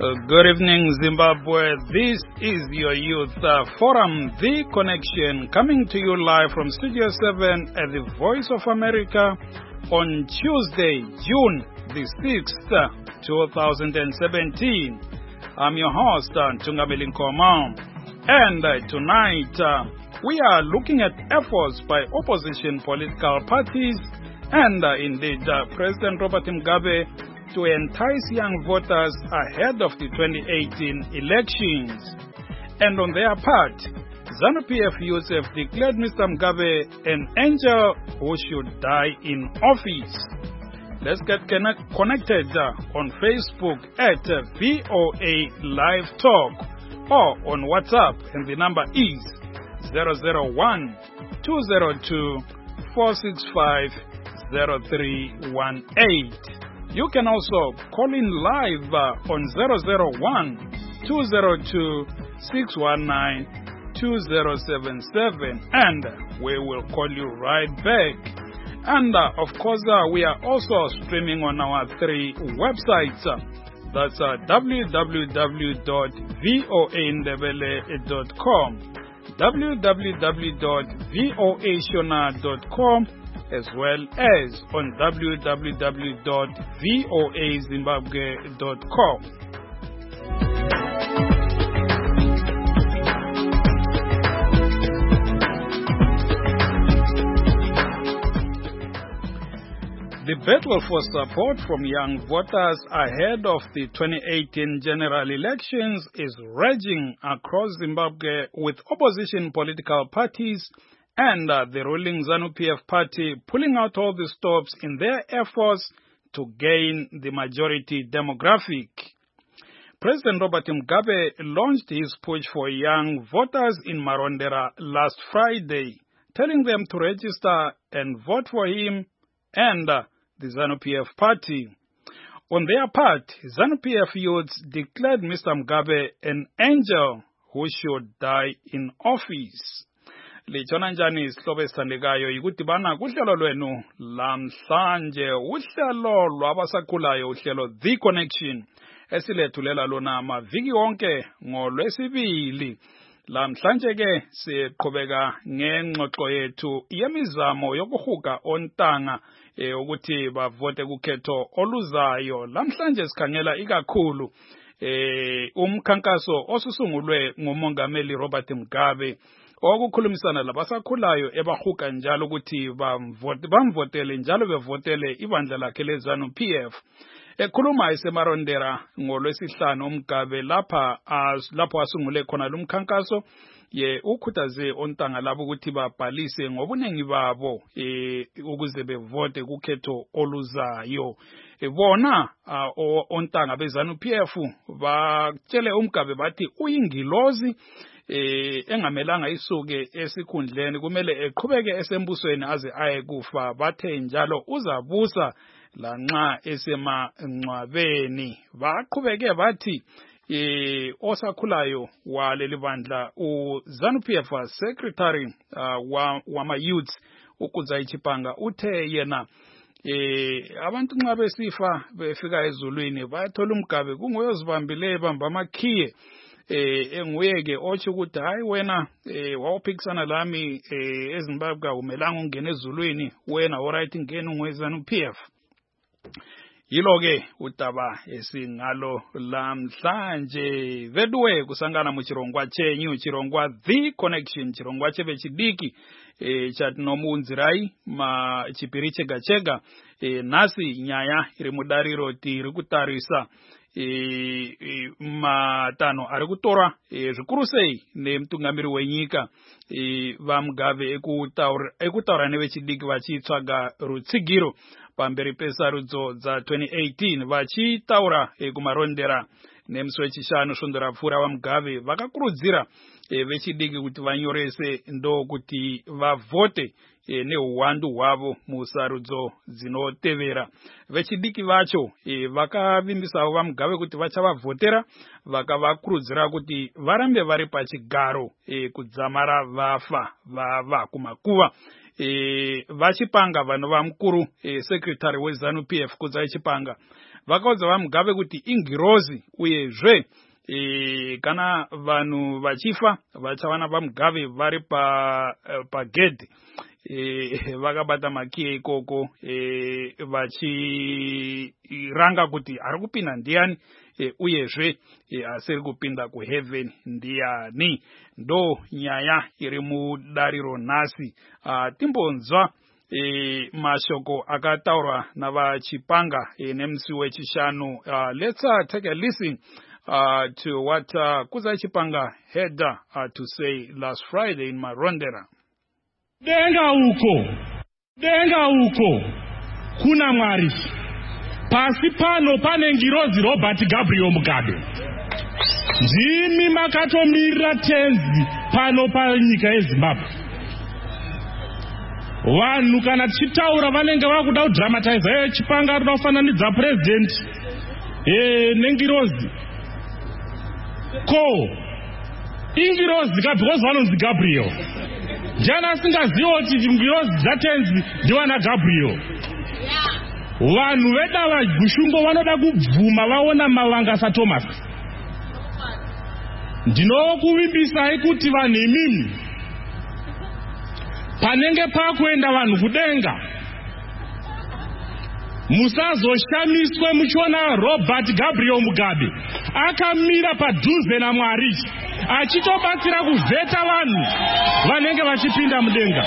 Good evening, Zimbabwe. This is your Youth Forum, The Connection, coming to you live from Studio 7 at the Voice of America on Tuesday, June the 6th, 2017. I'm your host, Tungabeli Nkoma. And tonight, we are looking at efforts by opposition political parties and indeed President Robert Mugabe to entice young voters ahead of the 2018 elections. And on their part, ZANU-PF youths have declared Mr. Mugabe an angel who should die in office. Let's get connected on Facebook at VOA Live Talk or on WhatsApp, and the number is 001-202-465-0318. You can also call in live on 001-202-619-2077, and we will call you right back. And of course, we are also streaming on our 3 websites. That's www.voaindebele.com, www.voashona.com, as well as on www.voazimbabwe.com. The battle for support from young voters ahead of the 2018 general elections is raging across Zimbabwe, with opposition political parties and the ruling ZANU-PF party pulling out all the stops in their efforts to gain the majority demographic. President Robert Mugabe launched his push for young voters in Marondera last Friday, telling them to register and vote for him and the ZANU-PF party. On their part, ZANU-PF youths declared Mr. Mugabe an angel who should die in office. Lichona njani isihlobo esithandekayo yikudibana kuhlelo lwenu lamhlanje, uhlelo lwabasakhulayo, uhlelo The Connection esilethulela lona amaviki wonke ngoLwesibili. Lamhlanje ke siqhubeka ngengxoxo yethu yemizamo yokuhuga ontanga ukuthi bavote kukhetho oluzayo. Lamhlanje sikhangela ikakhulu umkhankaso osusungulwe ngumongameli Robert Mugabe okukhulumisana labasakhulayo ebahuga njalo ukuthi bamvotele njalo bevotele ibandla lakhe leZANU-PF. Ekhuluma esemarondera ngoLwesihlanu uMugabe lapho asungule khona lumkhankaso ukhuthaze ontanga labo ukuthi babhalise ngobunengi babo ukuze bevote kukhetho oluzayo. Bona ontanga beZANU-PF batshele uMugabe bathi uyingilozi engamelanga isuke esikhundleni, kumele eqhubeke esembusweni aze aye kufa. Bathe njalo uzabusa lanxa esemangcwabeni. Baqhubeke bathi osakhulayo waleli bandla uZANU-PF secretary wama-youths uKudzayi Chipanga uthe yena abantu nxa besifa befika ezulwini bayathola uMugabe kungoyozibambile bamba amakhiye enguyeke otsho ukuthi hayi wena wawuphikisana lami eZimbabwe umelanga ungena ezulwini, wena alright ngena ungweZANU-PF. Yilo-ke udaba esingalo lamhlanje. Vedwe kusangana muchirongwa chenyu, chirongwa The Connection, chirongwa cheve chidiki chatinomunzirai chipiri chega chega. Nasi nyaya iri mudariro tiri kutarisa matano ari kutora zvikuru sei nemutungamiri wenyika vaMugabe ekutaura nevechidiki vachitsvaga rutsigiro pamberi pesarudzo dza 2018 vachitaura kumarondera nemusi wechishanu svondo rapfuura vaMugabe vakakurudzira vechidiki kuti vanyorese ndokuti vavote neuwandu hwavo musarudzo dzinotevera. Vechidiki vacho vakavimbisawo vaMugabe kuti vachavavhotera, vakavakurudzira kuti varambe vari pachigaro kudzamara vava kumakuva. Vachipanga vanhu vamukuru secretary weZANU-PF Kudzayi Chipanga vakaudza vaMugabe kuti ingirozi uyezve kana vanhu vachifa vachawana vaMugabe vari pagedhi vakabata makiye ikoko vachiranga kuti ari kupinda ndiani uyezve asiri kupinda kuheaven ndiani. Ndo nyaya iri mudariro nhasi. Timbonzwa mashoko akataurwa navachipanga nemusi wechishanu. Let's take a listen to what Kudzai Chipanga had to say last Friday in Marondera. Denga uko kuna Mwari. Pasi pano pane ngirozi Robert Gabriel Mugabe. Ndimi makatomira tenzi pano panyika yeZimbabwe. Vanhu kana tichitaura vanenge vakuda kudramatize Chipanga ari kufananidza president nengirozi. Ko ingirozi because vanonzi Gabriel. Jana singaziva kuti ngirozi dzatenzi ndiwana Gabriel. Vanhu vedava Gushungo vanoda kubvuma vaona Mavanga saThomas. Ndinokuvimbisai kuti vanhu imimi panenge pakuenda vanhu kudenga musazoshamiswe muchiona Robert Gabriel Mugabe akamira padhuze naMwari achitobatsira kuvheta vanhu vanenge vachipinda mudenga.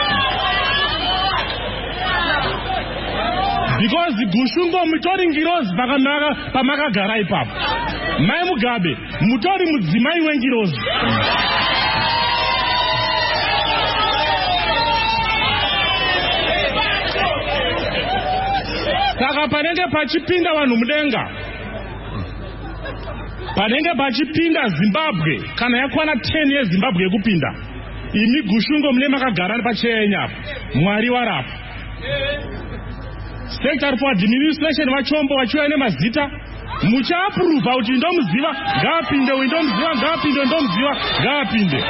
Because Gushungo mutori ngirozi pamakagara ipapo. Mai Mugabe mutori mudzimai wengirozi. Saka panenge pachipinda vanhu mudenga, panenge pachipinda Zimbabwe kana yakwana 10 yeZimbabwe yekupinda, imi Gushungo mune makagara pachenya Mwari warapo. Secretary for Administration vachombo vachiuya nemazita muchaapprove kuti ndomuziva ngaapinde, ndomuziva ngaapinde, ndomuziva ngaapinde.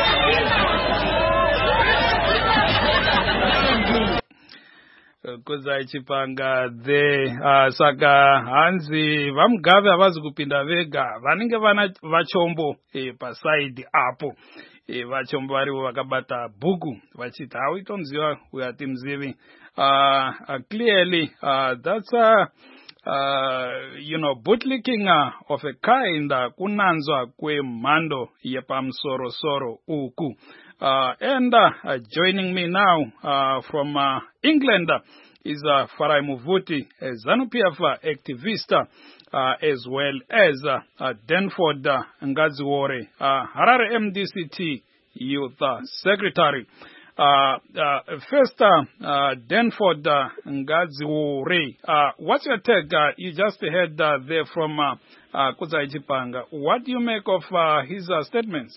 Kudzai Chipanga saka hanzi vaMugabe havazi kupinda vega, vanenge vana vachombo pasaidi apo. Vachombo varivo vakabata bhuku vachiti hauitomuziva uyo hatimzivi. Clearly that's bootlicking of a kind kunanzwa kwemhando yepamusoro-soro uku. And joining me now from England is Farai Muvuti, a ZANU-PF activist, as well as Denford Ngadziwore, Harare MDCT Youth Secretary. First, Denford Ngadziwore, what's your take? You just heard there from Kudzai Chipanga. What do you make of his statements?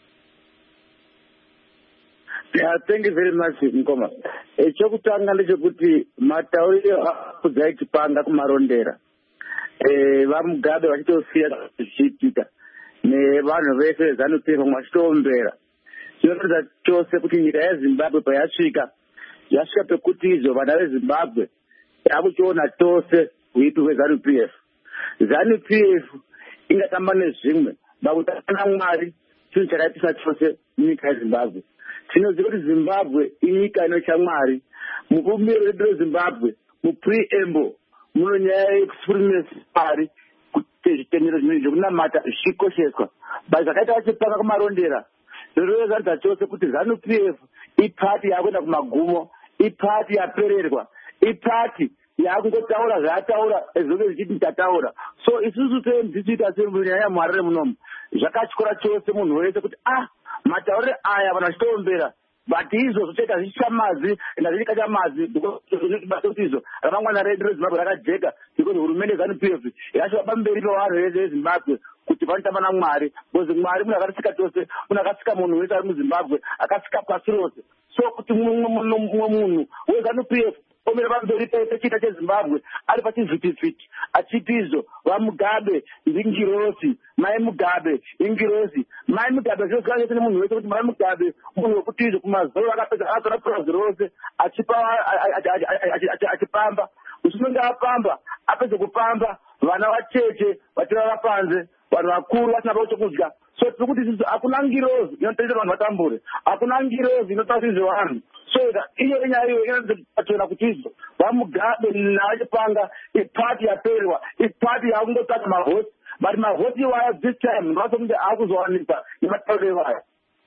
Yeah, thank you very much, Nkoma. Chokutanga ndechekuti matauriro Kudzai Chipanga kumarondera. VaMugabe vachitosiya zvichiitika nevanhu vese vezANU-PF vachitoombera. Zvinoratidza chose kuti nyika yeZimbabwe payasvika pekuti izvo vana veZimbabwe takuchiona tose uipi hweZANU-PF. ZANU-PF ingatamba nezvimwe pakutamba naMwari chinhu chakaitisa chose munyika yeZimbabwe. Tinoziva kuti Zimbabwe inyika inotya Mwari. Mubumbiro redu reZimbabwe mupreamble muno nyaya yekusupremacy Mwari kuti zvitendero zvinhu zvokunamata zvichikosheswa. Basi zvakaita vachipanga kumarondera zvoroveza chose kuti ZANU-PF ipati yakuenda kumagumo, ipati yapererwa, ipati yakungotaura zvaataura ezvove zvichiti tataura. So isusu tichiita semunyaya yaMwari munomu zvakatyora chose munhu wese kuti matauriro aya vanhu vachitoombera, but izvozvo chete hazvichamazi ende hazvichikachamazi basa kuti izvo ramangwana redu reZimbabwe rakajeka because hurumende yeZANU-PF yasvika pamberi pevanhu vese veZimbabwe kuti vanotamba naMwari, because Mwari munhu akatsika tose, munhu akatsika munhu wese ari muZimbabwe, akatsika pasi rose. So kuti mumwe munhu weZANU-PF omira pamberi pechita cheZimbabwe ari pachivhitivhiti achiti izvo vaMugabe ndingirozi, mai Mugabe ingirozi, mai Mugabe zvinozivana chete nemunhu wese kuti mai Mugabe munhu wekuti izvo kumazoro akapedza akazora purazi rose achipamba. Usunonge apamba apedza kupamba vana vacheche vatirara panze, vanhu vakuru vasina chokudya. So tiri kuti isusu hakuna ngirozi inotenderwa vanhu vatambure, hakuna ngirozi inotarisirwe vanhu. So iyo nyaya iyo inotaura kuti izvo vaMugabe navachipanga ipati yaperiwa, ipati yakungotsvaka mavhoti, but mavhoti iwaya this time ndinosokunge akuzowanikwa nematauriro evayo.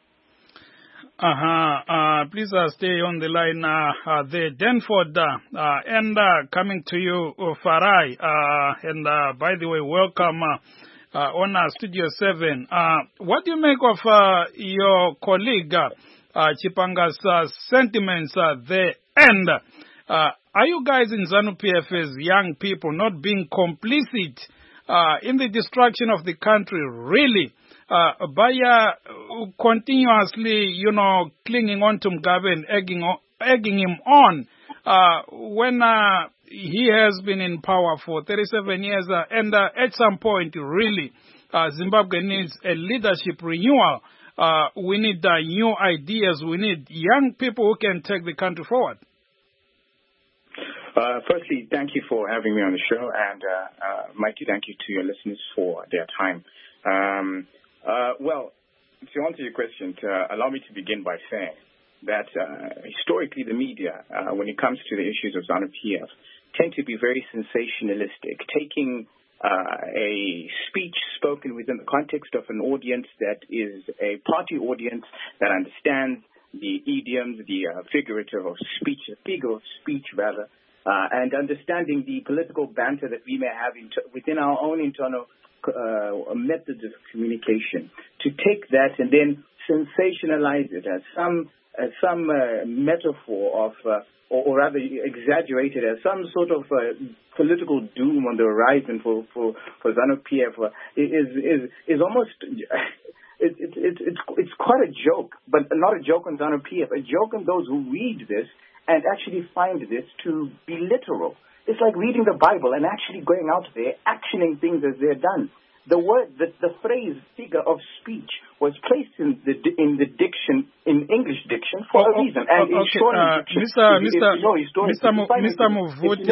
Please stay on the line there, Denford, and coming to you, Farai, and by the way, welcome on Studio 7. What do you make of your colleague Chipanga's sentiments there? And are you guys in ZANU-PF as young people not being complicit in the destruction of the country, really? By continuously, clinging on to Mugabe and egging him on when he has been in power for 37 years, and at some point, really, Zimbabwe needs a leadership renewal. We need new ideas. We need young people who can take the country forward. Firstly, thank you for having me on the show, and mighty thank you to your listeners for their time. Well, to answer your question, allow me to begin by saying that historically the media, when it comes to the issues of ZANU-PF, tend to be very sensationalistic, taking a speech spoken within the context of an audience that is a party audience that understands the idioms, the figure of speech, and understanding the political banter that we may have within our own internal methods of communication, to take that and then sensationalize it as some metaphor of, or rather exaggerate it as some sort of political doom on the horizon for ZANU-PF is almost it's quite a joke, but not a joke on ZANU-PF, a joke on those who read this and actually find this to be literal. It's like reading the Bible and actually going out there, actioning things as they're done. The word, the phrase, figure of speech was placed in the diction, in English diction, for a reason. And in short, Mr. Muvuti,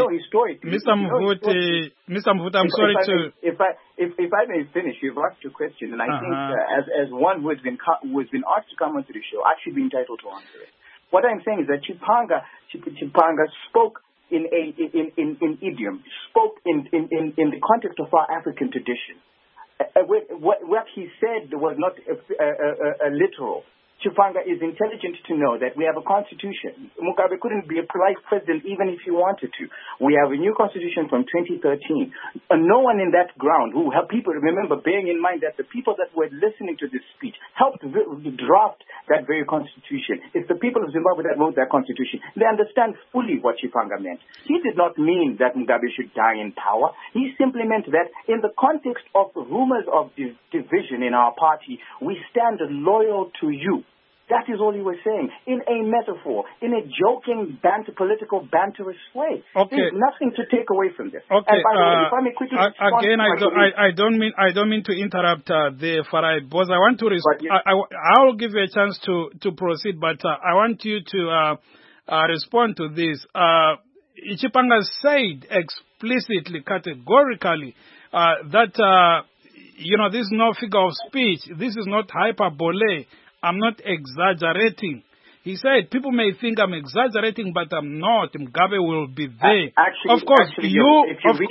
I'm sorry to. If I may finish, you've asked a question, and I think as one who has been asked to come onto the show, I should be entitled to answer it. What I'm saying is that Chipanga spoke in idiom, spoke in the context of our African tradition. What he said was not literal. Chipanga is intelligent to know that we have a constitution. Mugabe couldn't be a vice president even if he wanted to. We have a new constitution from 2013. No one in that ground who helped people, remember, bearing in mind that the people that were listening to this speech helped draft that very constitution. It's the people of Zimbabwe that wrote that constitution. They understand fully what Chipanga meant. He did not mean that Mugabe should die in power. He simply meant that in the context of rumors of division in our party, we stand loyal to you. That is all he was saying, in a metaphor, in a joking, political, banterous way. Okay. There's nothing to take away from this. Okay. And by the way, if I may quickly respond again, I don't mean to interrupt the Farai, because I want to respond. I will give you a chance to proceed, but I want you to respond to this. Chipanga said explicitly, categorically, that this is no figure of speech. This is not hyperbole. I'm not exaggerating. He said, people may think I'm exaggerating, but I'm not. Mugabe will be there. Of course, you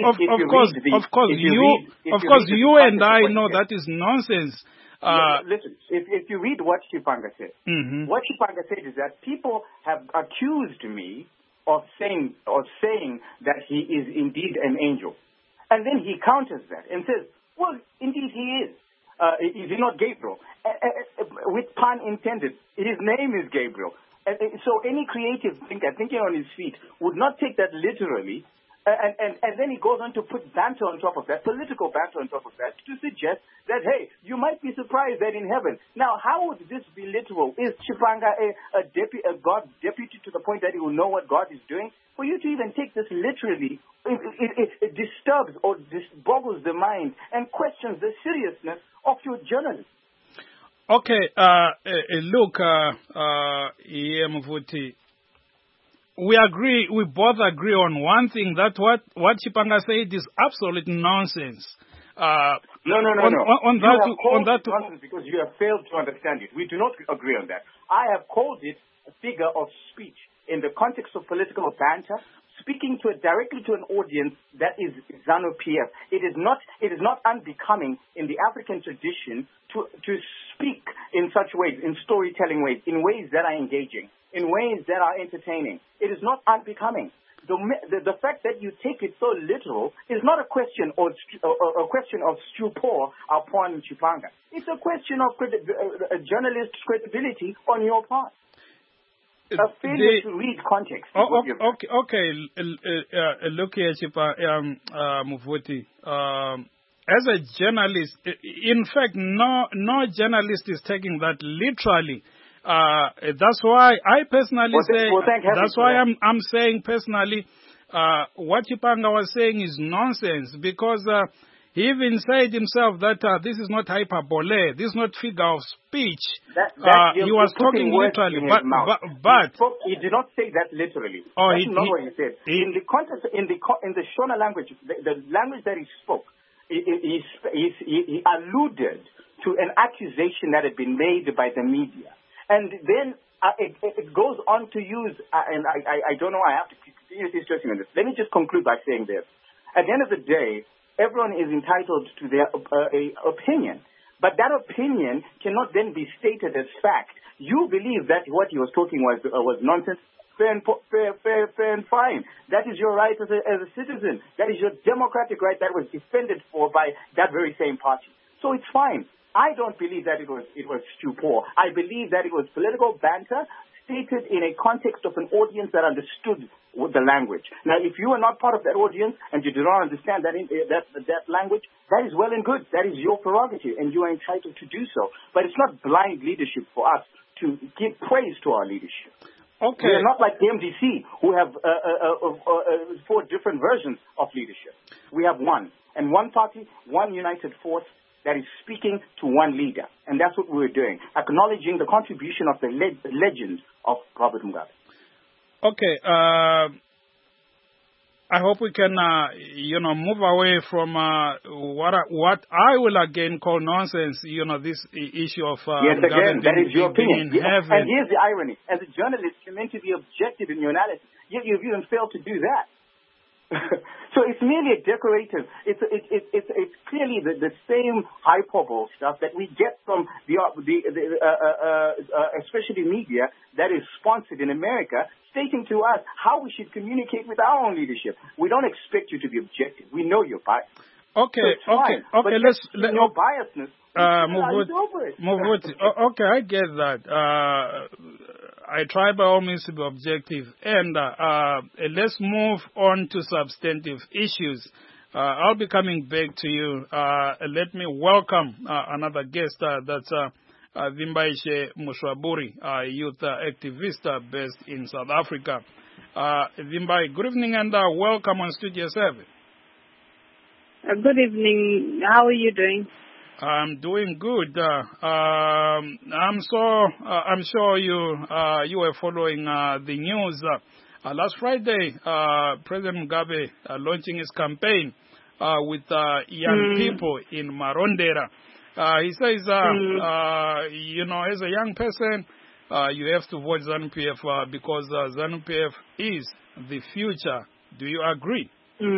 and I know that is nonsense. Listen, if you read what Chipanga said, what Chipanga said is that people have accused me of saying that he is indeed an angel. And then he counters that and says, well, indeed he is. Is he not Gabriel? With pun intended, his name is Gabriel. So any creative thinker thinking on his feet would not take that literally. And then he goes on to put banter on top of that, political banter on top of that, to suggest that, hey, you might be surprised that in heaven. Now, how would this be literal? Is Chipanga a God deputy to the point that he will know what God is doing? For you to even take this literally, it disturbs or boggles the mind and questions the seriousness of your journalism. Okay, look, Muvuti, we both agree on one thing, that what Chipanga said is absolute nonsense. No. On that, nonsense because you have failed to understand it. We do not agree on that. I have called it a figure of speech in the context of political banter, speaking directly to an audience that is ZANU-PF. It is not unbecoming in the African tradition to speak in such ways, in storytelling ways, in ways that are engaging, in ways that are entertaining. It is not unbecoming. The fact that you take it so literal is not a question of stupor upon Chipanga. It's a question of a journalist's credibility on your part. A failure to read context. Okay. Look here, Muvuti. As a journalist, in fact, no journalist is taking that literally. That's why I personally that's why I'm saying personally, what Chipanga was saying is nonsense, because he even said himself that this is not hyperbole, this is not figure of speech. He was talking literally, but he did not say that literally. That's not what he said. In the context, in the Shona language, the language that he spoke, he alluded to an accusation that had been made by the media. And then it goes on to use, and I don't know, I have to continue this discussion on this. Let me just conclude by saying this. At the end of the day, everyone is entitled to their opinion. But that opinion cannot then be stated as fact. You believe that what he was talking was nonsense. Fair and fine. That is your right as a citizen. That is your democratic right that was defended by that very same party. So it's fine. I don't believe that it was stupor. I believe that it was political banter stated in a context of an audience that understood the language. Now, if you are not part of that audience and you do not understand that language, that is well and good. That is your prerogative, and you are entitled to do so. But it's not blind leadership for us to give praise to our leadership. Okay. We are not like the MDC, who have 4 different versions of leadership. We have one, and one party, one united force that is speaking to one leader. And that's what we're doing, acknowledging the contribution of the legend of Robert Mugabe. Okay. I hope we can, move away from what I will again call nonsense, this issue of yes, again, that is your opinion. And here's the irony. As a journalist, you're meant to be objective in your analysis, yet you've even failed to do that. So it's merely a decorative. It's clearly the same hyperbole stuff that we get from especially media that is sponsored in America, stating to us how we should communicate with our own leadership. We don't expect you to be objective. We know you're biased. Okay. But let's no biasness. Muvuti. Okay, I get that. I try by all means to be objective. And let's move on to substantive issues. I'll be coming back to you. Let me welcome another guest. That's Vimbaishe Mushwaburi, youth activist based in South Africa. Vimbai, good evening and welcome on Studio 7. Good evening. How are you doing? I'm doing good. I'm sure you were following the news. Last Friday, President Mugabe launching his campaign with young people in Marondera. He says, as a young person, you have to vote ZANU-PF because ZANU-PF is the future. Do you agree?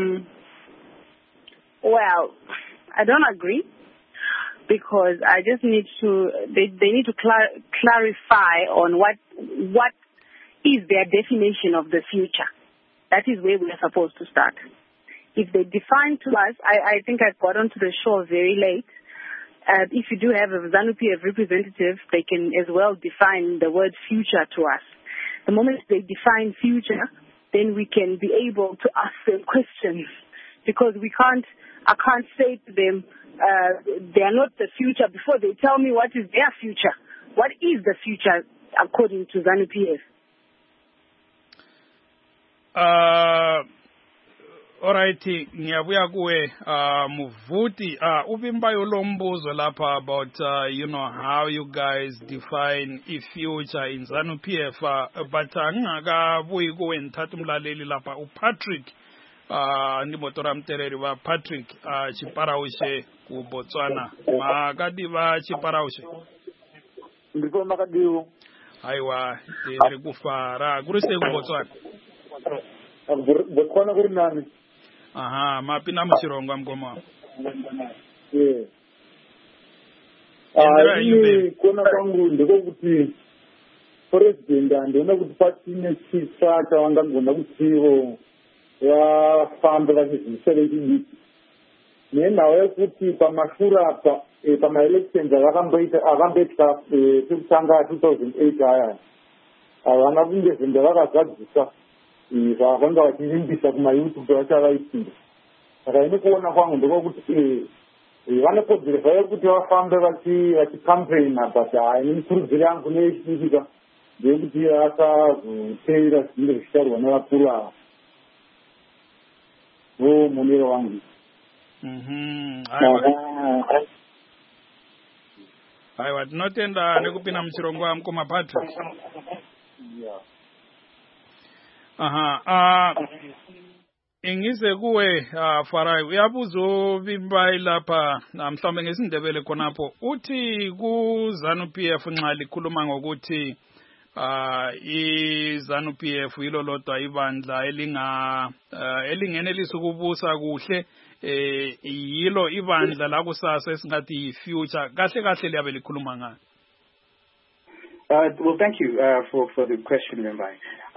Well, I don't agree, because I just need to, they need to clarify on what is their definition of the future. That is where we are supposed to start. If they define to us, I think I got onto the show very late. If you do have a ZANU-PF representative, they can as well define the word future to us. The moment they define future, then we can be able to ask them questions, because I can't say to them, they are not the future before they tell me what is their future. What is the future according to ZANU-PF? Alright, ngiyabuya kuwe Muvuti. Uvimbayo lo mbuzo lapha about how you guys define i-future in ZANU-PF, but ngingakabuyi kuwe ngithatha umlaleli lapha uPatrick ndimotora mtereri wa Patrick Chiparaushe ku Botswana. Makadi va Chiparaushe. Ndiko makadiwo. Aiwa, ri kufara kurise ku Botswana. Botswana kuri nani? Aha, mapina muchirongo mgoma. Yeah. Kona kwangu ndiko kuti president ndiona kuti patine chisa chawangagona kutiwo vafambe vachizvisere chidiki nenhau yekuti pamashura apa pamaelections akamboitwa pekutanga 2008 aya havana kunge zvinge vakazadzisa zvavanga vachivimbisa kumayoutube vachavaitira. Saka ine kuona kwangu ndekokuti vane kodzero yekuti vafambe vachicampaigna, but ine mikurudziro yangu neichiitika ndeyekuti vasazoteera zvinenge zvichitaurwa nevakuru ava. Muniro wangu. Aiwa, tinotenda nekupinda muchirongo wamukoma Patrick. Aha, ingize kuwe Farai, uyabuzovimba ilapha mhlawumbe ngesindebele khonapho uthi ku ZANU-PF nxa likhuluma ngokuthi i-ZANU-PF yilo lodwa ibandla elingenelisa ukubusa kuhle, yilo ibandla la kusasa esingathi yi-future. Kahle kahle liyabe likhuluma ngani? Well, thank you for the question, Membai.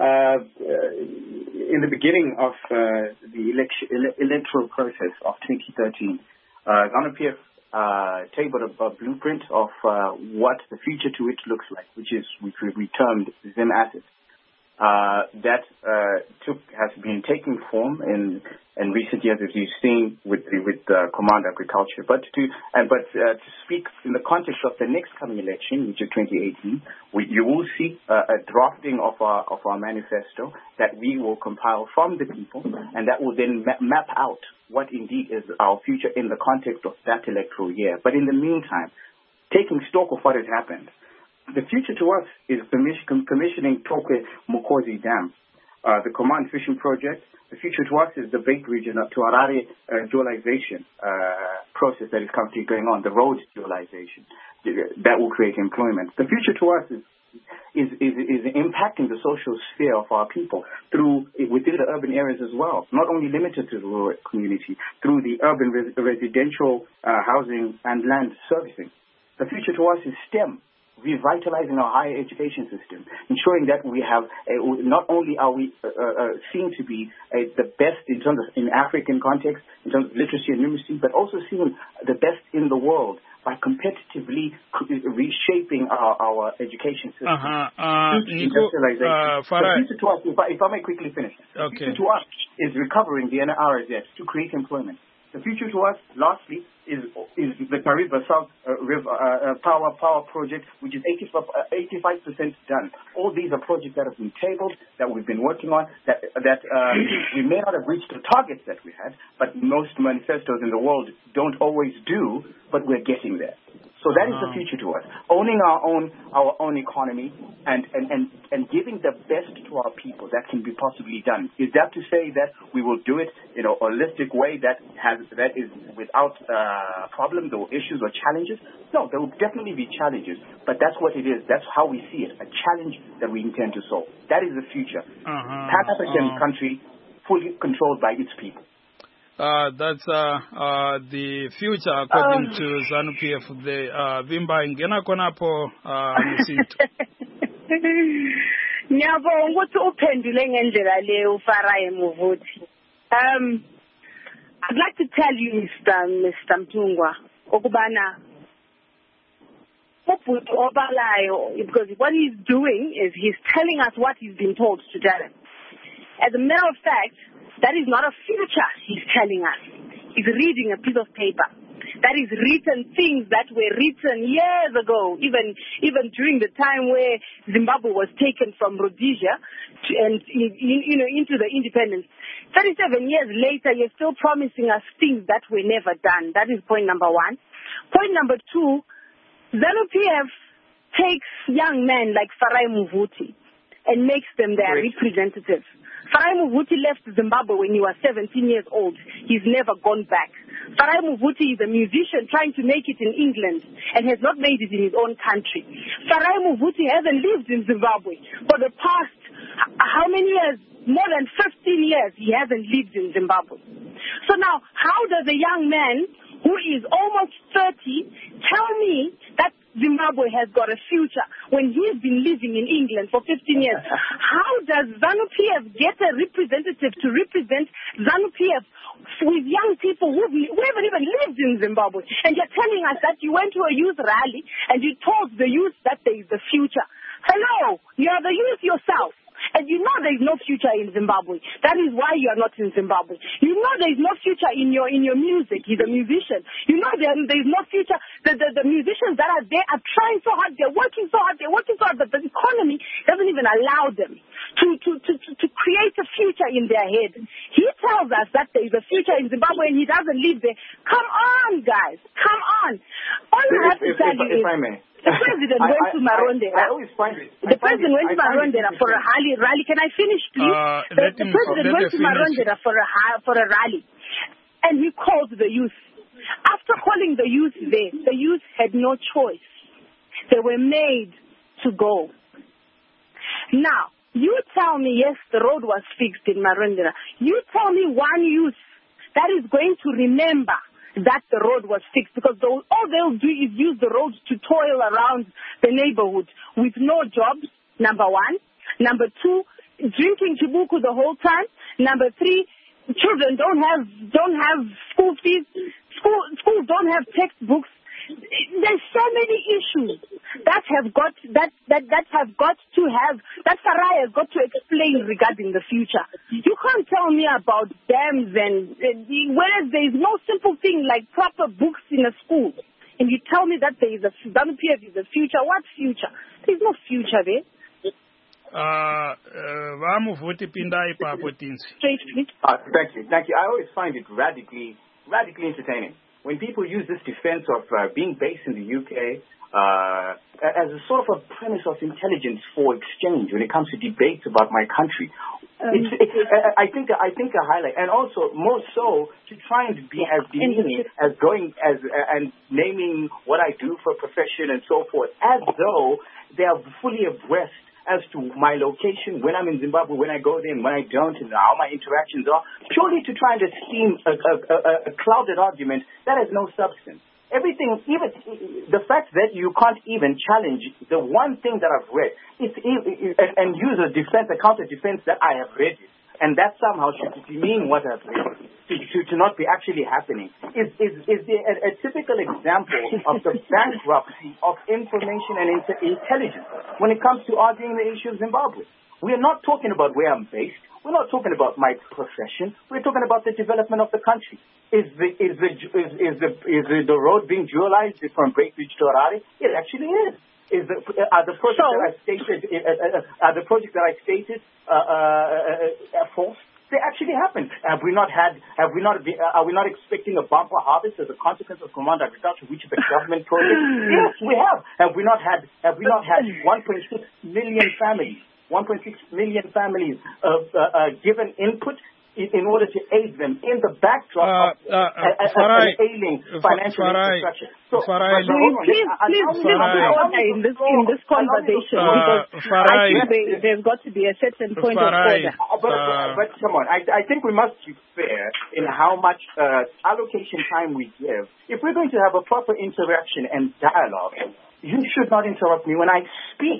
In the beginning of the electoral process of 2013, ZANU-PF tabled a blueprint of what the future to it looks like, which we termed Zim Assets. That has been taking form in recent years, as you've seen with Command Agriculture. But to speak in the context of the next coming election, which is 2018, you will see a drafting of our manifesto that we will compile from the people, and that will then map out what indeed is our future in the context of that electoral year. But in the meantime, taking stock of what has happened, the future to us is commissioning Tokwe Mukozi Dam, the Command Fishing Project. The future to us is the Bait Region to Harare dualization process that is currently going on, the road dualization that will create employment. The future to us is impacting the social sphere of our people within the urban areas as well, not only limited to the rural community, through the urban residential housing and land servicing. The future to us is STEM, revitalizing our higher education system, ensuring that we have not only are we seen to be the best in African context, in terms of literacy and numeracy, but also seen the best in the world by competitively reshaping our education system. Industrialization. To us, if I may quickly finish, the future to us is recovering the NRZ to create employment. The future to us, lastly, is the Kariba South River power project, which is 85% done. All these are projects that have been tabled, that we've been working on, that we may not have reached the targets that we had, but most manifestos in the world don't always do, but we're getting there. So that is the future to us. Owning our own economy and giving the best to our people that can be possibly done. Is that to say that we will do it in a holistic way that is without problems or issues or challenges? No, there will definitely be challenges, but that's what it is. That's how we see it, a challenge that we intend to solve. That is the future. Pan-African country fully controlled by its people. That's the future according to ZANU-PF. The Vimba ingena konapo Musito. Nyabo ukuthi uphendule ngendlela le uFaraye Muvuti. I'd like to tell you, Mr. Mtungwa, okubana because what he's doing is he's telling us what he's been told to tell us. As a matter of fact, that is not a future he's telling us. He's reading a piece of paper. That is written things that were written years ago, even during the time where Zimbabwe was taken from Rhodesia into the independence. 37 years later, you're still promising us things that were never done. That is point number one. Point number two, ZANU-PF takes young men like Farai Muvuti and makes them their representatives. Farai Muvuti left Zimbabwe when he was 17 years old. He's never gone back. Farai Muvuti is a musician trying to make it in England and has not made it in his own country. Farai Muvuti hasn't lived in Zimbabwe for the past, how many years? More than 15 years he hasn't lived in Zimbabwe. So now, how does a young man who is almost 30 tell me that Zimbabwe has got a future when he's been living in England for 15 years? How does ZANU-PF get a representative to represent ZANU-PF with young people who haven't even lived in Zimbabwe? And you're telling us that you went to a youth rally and you told the youth that there is a future. Hello, you are the youth yourself. And you know there is no future in Zimbabwe. That is why you are not in Zimbabwe. You know there is no future in your music. He's a musician. You know there is no future. The musicians that are there are trying so hard. They're working so hard. But the economy doesn't even allow them to create a future in their head. He tells us that there is a future in Zimbabwe and he doesn't live there. Come on, guys. Come on. All I have to tell you is, if I may. The president went to Marondera. I always find it. The president went to Marondera for a rally. Can I finish, please? The president went to Marondera for a rally, and he called the youth. After calling the youth there, the youth had no choice. They were made to go. Now, you tell me, yes, the road was fixed in Marondera. You tell me one youth that is going to remember that the road was fixed, because all they'll do is use the road to toil around the neighborhood with no jobs, number one. Number two, drinking chibuku the whole time. Number three, children don't have school fees. Schools don't have textbooks. There's so many issues that Farai has got to explain regarding the future. You can't tell me about dams whereas there is no simple thing like proper books in a school. And you tell me that there is ZANU-PF is a future. What future? There's no future there. Thank you. I always find it radically entertaining when people use this defense of being based in the UK as a sort of a premise of intelligence for exchange when it comes to debates about my country. I think a highlight, and also more so to try and be as demeaning as going as and naming what I do for a profession and so forth, as though they are fully abreast as to my location, when I'm in Zimbabwe, when I go there and when I don't, and how my interactions are, purely to try and esteem a clouded argument that has no substance. Everything, even the fact that you can't even challenge the one thing that I've read, and use a counter defense that I have read it, and that somehow should demean what I've read, to not be actually happening, is a typical example of the bankruptcy of information and intelligence when it comes to arguing the issue of Zimbabwe. We are not talking about where I'm based. We're not talking about my profession. We're talking about the development of the country. Is the road being dualized from Breakbridge to Harare? It actually is. Are the projects that I stated false? They actually happened. Are we not expecting a bumper harvest as a consequence of Command Agriculture, which is a government project? Yes, we have. Have we not had 1.6 million families given input in order to aid them in the backdrop of ailing financial infrastructure? So, please order in this conversation, because I think there's got to be a certain point of order. But come on, I think we must be fair in how much allocation time we give. If we're going to have a proper interaction and dialogue, you should not interrupt me when I speak.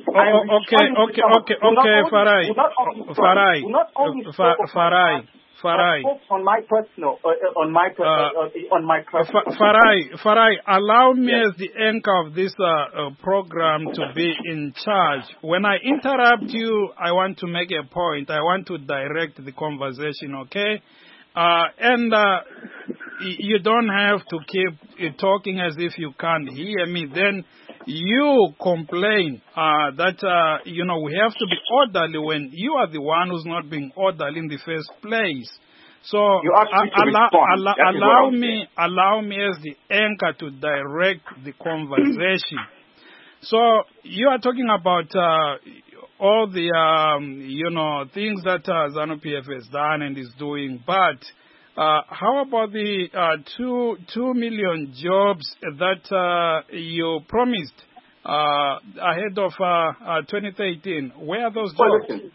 Farai, allow me as the anchor of this program to be in charge. When I interrupt you, I want to make a point. I want to direct the conversation, okay? And you don't have to keep talking as if you can't hear me. Then you complain that, we have to be orderly when you are the one who's not being orderly in the first place. So allow me as the anchor to direct the conversation. So you are talking about all the things that ZANU-PF has done and is doing, but how about the 2 million jobs that you promised ahead of 2013? Where are those jobs? Well, listen,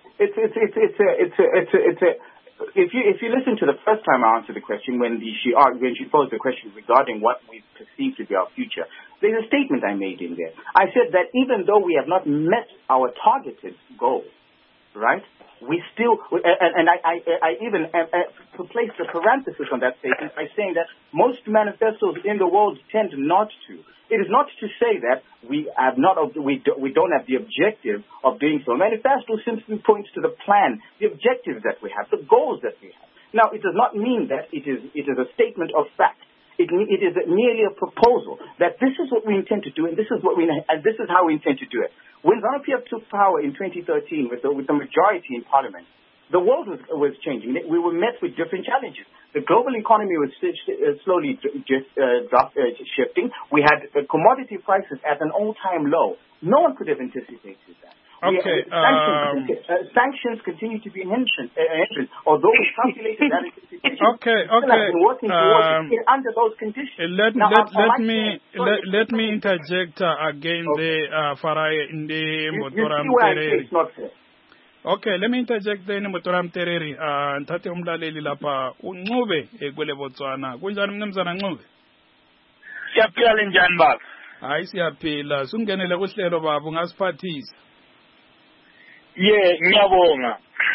if you listen to the first time I answered the question when she posed the question regarding what we perceive to be our future, there's a statement I made in there. I said that even though we have not met our targeted goal, right? We still, and I even placed a parenthesis on that statement by saying that most manifestos in the world tend not to. It is not to say that we don't have the objective of doing so. Manifesto simply points to the plan, the objectives that we have, the goals that we have. Now, it does not mean that it is a statement of fact. It is merely a proposal that this is what we intend to do, and this is how we intend to do it. When ZANU-PF took power in 2013 with the majority in Parliament, the world was changing. We were met with different challenges. The global economy was slowly shifting. We had commodity prices at an all-time low. No one could have anticipated that. Okay. Sanctions continue to be an hindrance, although we calculated that anticipation. Okay. Been working towards it under those conditions. Let me interject again there, Farai Ndi Motoram Tereri. Okay, let me interject there, Motoram Tereri. Ntate umlaleli lapha uNcube ekwele Botswana. Kunjani mnumzana Ncube? Siyaphila lenjani baba? Hayi siyaphila. Sungenele kuhlelo baba ungasiphathisa. Yeah, ngiyabonga.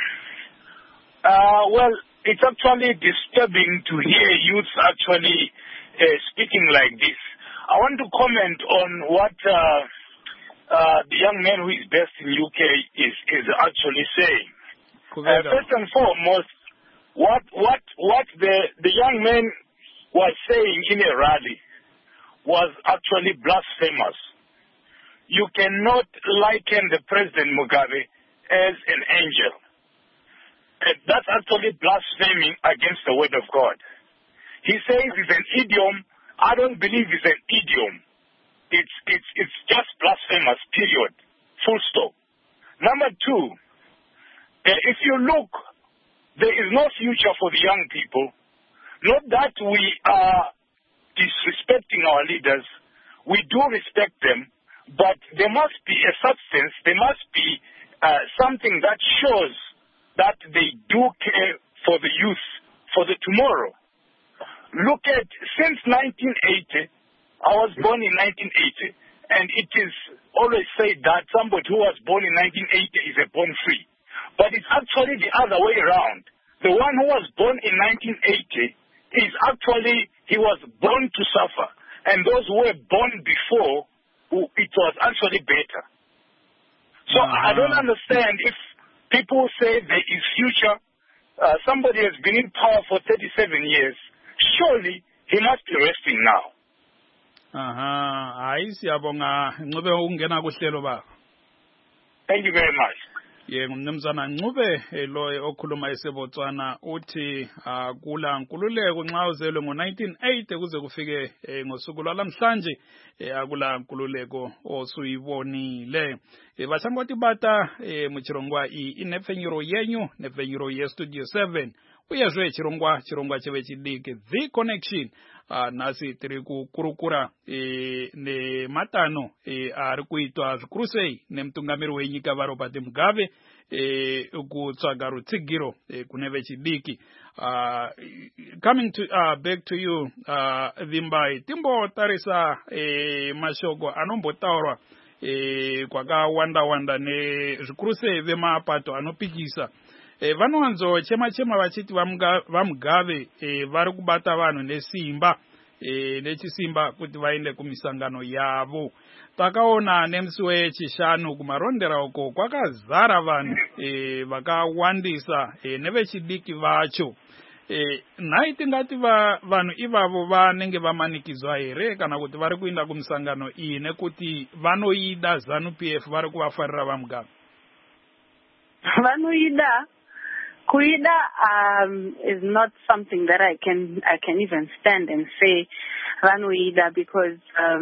Well, it's actually disturbing to hear youths actually speaking like this. I want to comment on what the young man who is based in UK is actually saying. First and foremost, what the young man was saying in a rally was actually blasphemous. You cannot liken the President Mugabe as an angel. That's actually blaspheming against the word of God. He says it's an idiom. I don't believe it's an idiom. It's just blasphemous, period. Full stop. Number two, if you look, there is no future for the young people. Not that we are disrespecting our leaders. We do respect them, but there must be a substance, there must be something that shows that they do care for the youth, for the tomorrow. Look at, since 1980, I was born in 1980, and it is always said that somebody who was born in 1980 is a born free. But it's actually the other way around. The one who was born in 1980 is actually, he was born to suffer. And those who were born before, it was actually better. So I don't understand if people say there is future. Somebody has been in power for 37 years. Surely he must be resting now. Thank you very much. Mnumzana Ncube lo okhuluma eseBotswana uthi kula nkululeko nxa uzelwe ngo1980 kuze kufike ngosuku lwalamhlanje akula nkululeko osuyibonile bashangoti bata muchirongwa inefenyiro yenyu nefenyiro ye Studio 7 uyezwe chirongwa chebe chidike The Connection nasi tiri kukurukura ne matano ari kuitwa zvikurusei nemtungamiri wenyika Robert Mugabe kutsvaga rutsigiro kune vechidiki. Coming to back to you Vimbai, timbotarisa mashoko anombotaurwa kwakawanda nezvikurusei vemapato anopikisa vanonzo chema vachiti vaMugabe vari kubata vanhu nesimba nechisimba kuti vaende kumisangano yavo. Takaona nemusi wechishanu kumarondera uko kwakazara vanhu vakawandisa nevechidiki vacho. Nhai tingati vanhu ivavo vanenge vamanikidzwa here kana kuti vari kuenda kumisangano iyi nekuti vanoida ZANU-PF vari kuvafarira vaMugabe? Vanoida Kuida is not something that I can even stand and say Ranuida because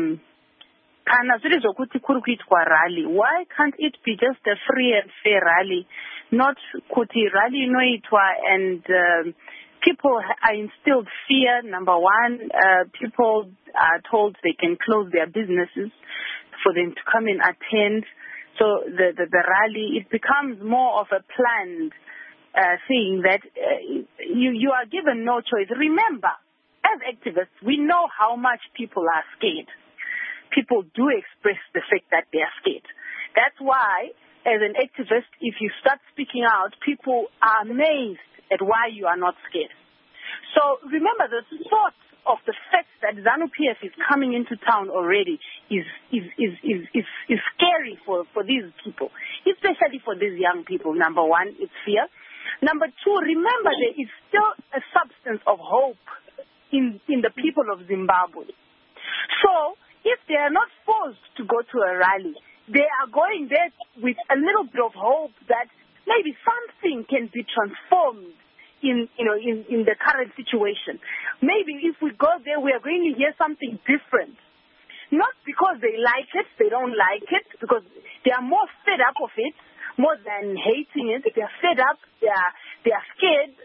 why can't it be just a free and fair rally? Not kuti rally noitwa and people are instilled fear, number one. People are told they can close their businesses for them to come and attend. So the rally, it becomes more of a planned thing that you are given no choice. Remember, as activists, we know how much people are scared. People do express the fact that they are scared. That's why, as an activist, if you start speaking out, people are amazed at why you are not scared. So remember, the thought of the fact that ZANU-PF is coming into town already is scary for these people, especially for these young people. Number one, it's fear. Number two, remember there is still a substance of hope in the people of Zimbabwe. So if they are not forced to go to a rally, they are going there with a little bit of hope that maybe something can be transformed in the current situation. Maybe if we go there, we are going to hear something different. Not because they like it, they don't like it, because they are more fed up of it, more than hating it. They are fed up, they are scared,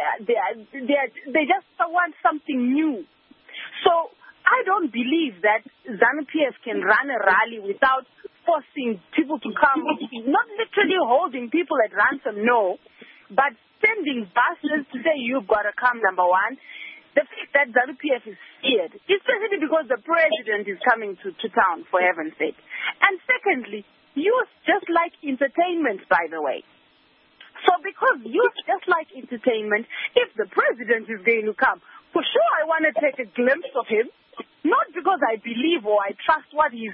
they just want something new. So I don't believe that ZANU-PF can run a rally without forcing people to come, not literally holding people at ransom, no, but sending buses to say you've got to come, number one. The fact that ZANU-PF is feared, especially because the president is coming to town, for heaven's sake. And secondly, youth just like entertainment, by the way. So because youth just like entertainment, if the president is going to come, for sure I want to take a glimpse of him. Not because I believe or I trust what he's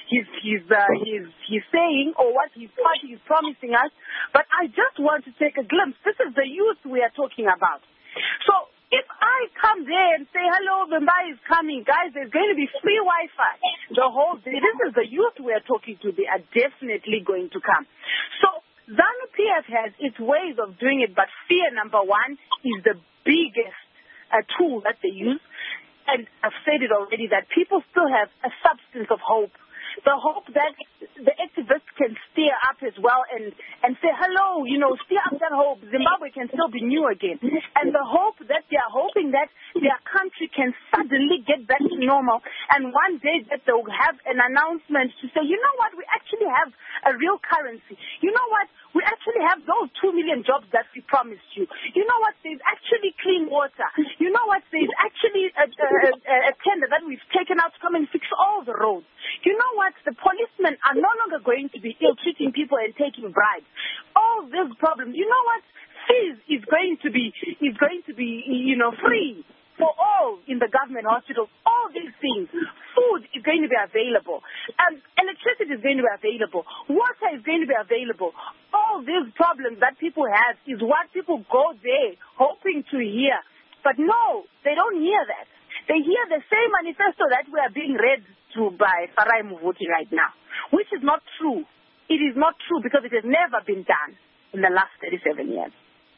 saying or what his party is promising us, but I just want to take a glimpse. This is the youth we are talking about. So if I come there and say, hello, Bemba is coming, guys, there's going to be free Wi-Fi the whole day. This is the youth we are talking to. They are definitely going to come. So ZANU-PF has its ways of doing it, but fear, number one, is the biggest tool that they use. And I've said it already that people still have a substance of hope. The hope that the activists can steer up as well and say, hello, steer up that hope. Zimbabwe can still be new again. And the hope that they are hoping that their country can suddenly get back to normal. And one day that they'll have an announcement to say, you know what, we actually have a real currency. You know what, we actually have those 2 million jobs that we promised you. You know what, there's actually clean water. You know what, there's actually a tender that we've taken out to come and fix all the roads. You know what, the policemen are no longer going to be ill-treating people and taking bribes. All these problems, you know what, fees is going to be free for all in the government hospitals. All these things. Food is going to be available. Electricity is going to be available. Water is going to be available. All these problems that people have is what people go there hoping to hear. But no, they don't hear that. They hear the same manifesto that we are being read through by Farai Muvuti right now, which is not true. It is not true because it has never been done in the last 37 years.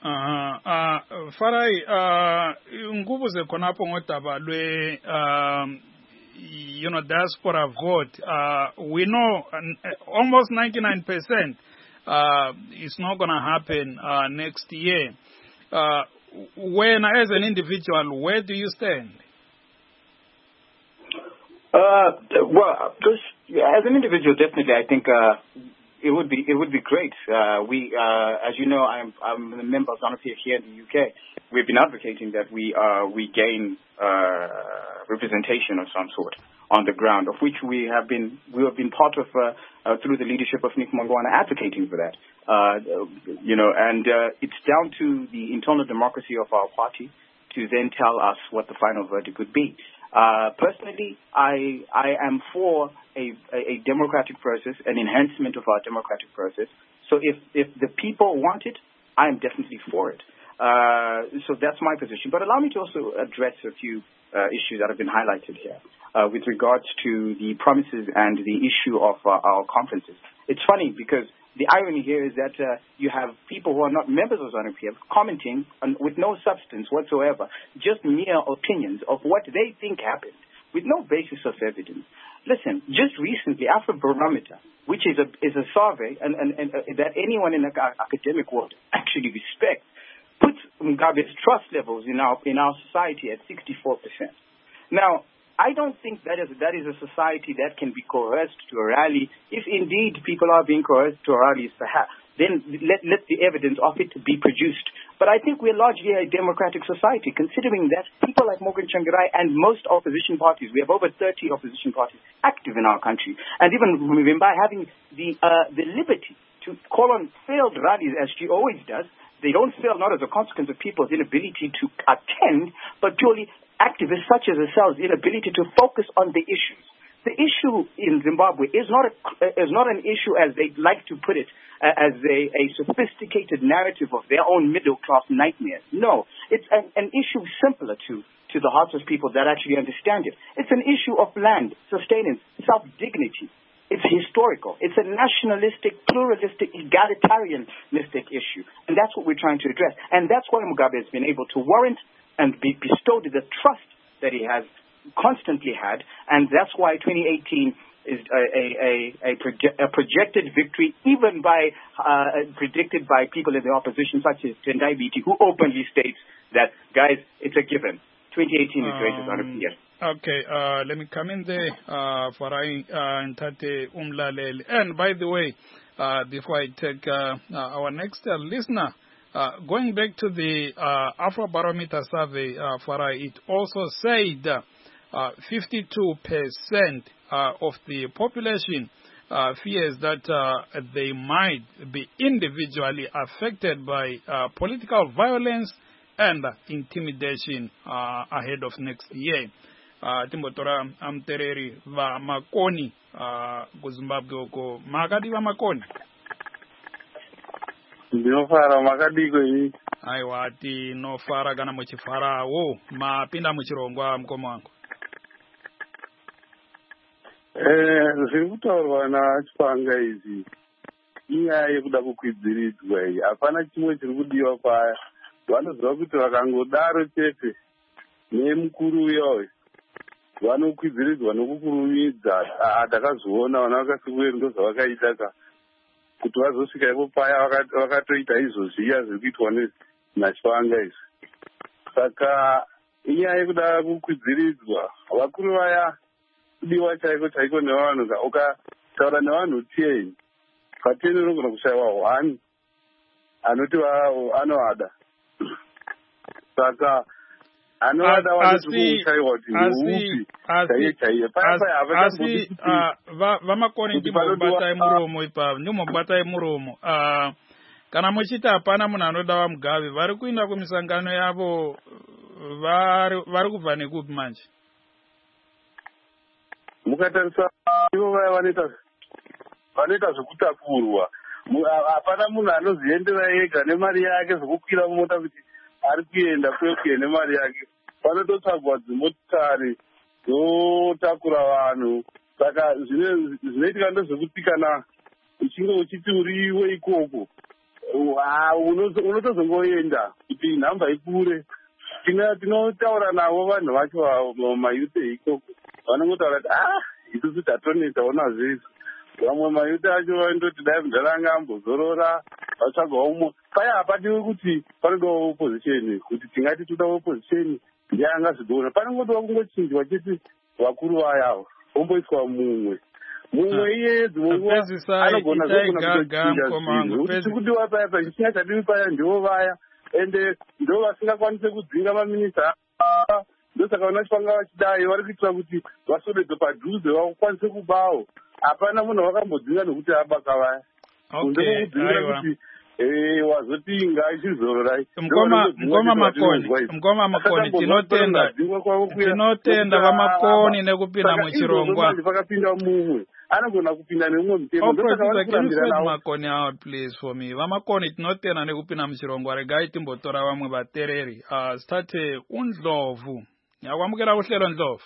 Farai, ngubuze konapo ngotaba lwe diaspora vote. We know almost 99% it's not going to happen next year. When, as an individual, where do you stand? As an individual, definitely, I think it would be great. We, as you know, I'm a member of ZANU-PF here in the UK. We've been advocating that we gain representation of some sort on the ground, of which we have been part of through the leadership of Nick Mangwana, advocating for that. And it's down to the internal democracy of our party to then tell us what the final verdict would be. Personally, I am for a democratic process, an enhancement of our democratic process. So if the people want it, I am definitely for it. So that's my position. But allow me to also address a few issues that have been highlighted here with regards to the promises and the issue of our conferences. It's funny because the irony here is that you have people who are not members of ZANU-PF commenting with no substance whatsoever, just mere opinions of what they think happened, with no basis of evidence. Listen, just recently, Afrobarometer, which is a survey and that anyone in the academic world actually respects, puts Mugabe's trust levels in our society at 64%. Now, I don't think that is a society that can be coerced to a rally. If indeed people are being coerced to a rally, perhaps, then let the evidence of it be produced. But I think we're largely a democratic society, considering that people like Morgan Tsvangirai and most opposition parties, we have over 30 opposition parties active in our country, and even by having the liberty to call on failed rallies, as she always does, they don't fail not as a consequence of people's inability to attend, but purely activists such as ourselves' inability to focus on the issues. The issue in Zimbabwe is not an issue as they like to put it, as a sophisticated narrative of their own middle-class nightmares. No, it's an issue simpler to the hearts of people that actually understand it. It's an issue of land, sustenance, self-dignity. It's historical. It's a nationalistic, pluralistic, egalitarianistic issue. And that's what we're trying to address. And that's why Mugabe has been able to warrant and be bestowed the trust that he has constantly had. And that's why 2018 is a projected victory, even predicted by people in the opposition, such as Tendai Biti, who openly states that, guys, it's a given. 2018 is going to ZANU-PF. Okay, let me come in there, Farai Ntate Umlaleli. And by the way, before I take our next listener, going back to the Afrobarometer survey, Farai, it also said 52% of the population fears that they might be individually affected by political violence and intimidation ahead of next year. Timbotora Amtereri va Makoni kuZimbabwe uko makadi va Makoni. Ndinofara makadiko iyi. Aiwa tinofara kana muchifarawo mapinda muchirongwa mukoma wangu. Zviri kutaurwa naChipanga izvi inyaya yekuda kukwidziridzwa iyi. Hapana chimwe chiri kudiwa paya. Vanoziva kuti vakangodaro chete nemukuru uyoyo vanokwidziridzwa nokukurumidza. Takazviona vana vakasikuweru ndozvavakaita ka kuti vazosvika ipo paya vakatoita izvozviya zviri kuitwa naChipanga izvi. Saka inyaya yekuda kukwidziridzwa vakuru vaya kudiwa chaiko nevanhu ka ukataura nevanhu 10 pa10 unogona kushayiwa 1 anoti anovada. Saka anoda wanokushayiwa kuti upi chaiye asi vamakoni ndimobatai muromo ipapo ndimobatai muromo. Kana muchiti hapana munhu anoda vaMugabe vari kuenda kumisangano yavo vari kubva nekupi manje? Mukatarisa ivo vaya vanoita zvekutakurwa. Hapana munhu anoziendera ega nemari yake zvokukwira mumota kuti ari kuenda kwekuye nemari yake. Panototsvagwa dzimotokari dzotakura vanhu. Saka zvinoitika ndezvekuti kana uchinge uchiti uriwe ikoko unotozongoenda kuti nhamba ikure. Tinotaura navo vanhu vacho mayute ikoko vanongotaura kuti isusu tatoneta ona zvezvo. Vamwe mayute acho vanototi dai mundharanga ambozorora vatsvagawo umwe. Paya hapadiwi kuti panodawo opposition kuti tingati toda opposition ndiye angazvigona. Panongotowa kungochinjwa chete vakuru vayavo omboiswa mumwe iye dzimwe anogona zvokutiwa paya pachisina chadiwi paya ndivo vaya ende ndo vasingakwanise kudzinga maminista. Ndosaka vanachipanga vachidai vari kuitira kuti vaswededze padhuze vakwanise kubawo. Hapana munhu wakambodzinga nokuti abaka vaya. Ndokudzingira kuti wazoti ngachizororai. Mkoma Makoni tinotenda vamakoni nekupinda muchirongwa. Pakapinda mumwe anogona kupinda nemumwe mutemo. Makoni out please for me. Vamakoni tinotenda nekupinda muchirongwa. Regai timbotora vamwe vatereri. State uNdlovu. Yakwamukira uhlelo Ndlovu.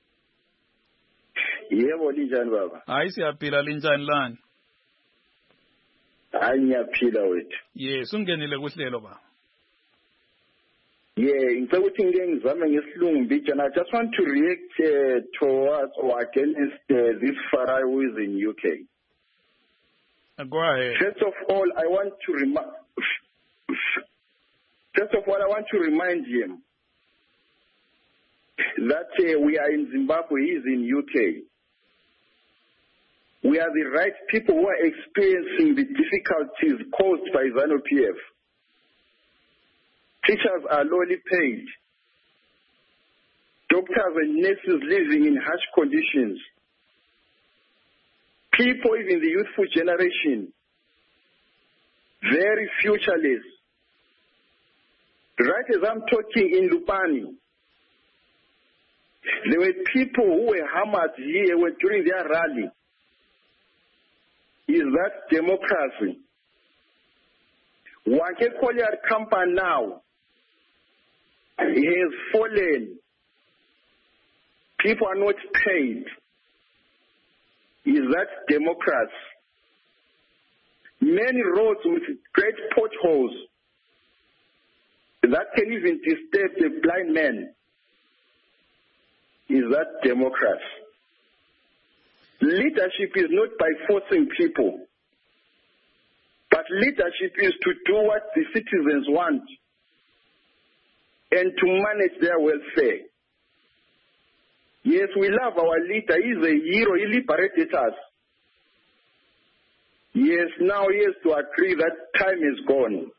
Yebo linjani baba? Hayi siyaphila linjani lani? Angiyaphila wethu. Yes, ungenile kuhlelo ba. Yeah, ngicela ukuthi ngike ngizame ngesilungu mbija, and I just want to react towards or against this Farai who is in UK. Go ahead. First of all, I want to remind him that we are in Zimbabwe, he is in UK. We are the right people who are experiencing the difficulties caused by ZANU-PF. Teachers are lowly paid. Doctors and nurses living in harsh conditions. People, even the youthful generation, very futureless. Right as I'm talking in Lupani, there were people who were hammered here during their rally. Is that democracy? Wake Collier Kampa now, he has fallen. People are not paid. Is that democracy? Many roads with great potholes that can even disturb the blind man. Is that democracy? Leadership is not by forcing people, but leadership is to do what the citizens want and to manage their welfare. Yes, we love our leader. He's a hero. He liberated us. Yes, now he has to agree that time is gone.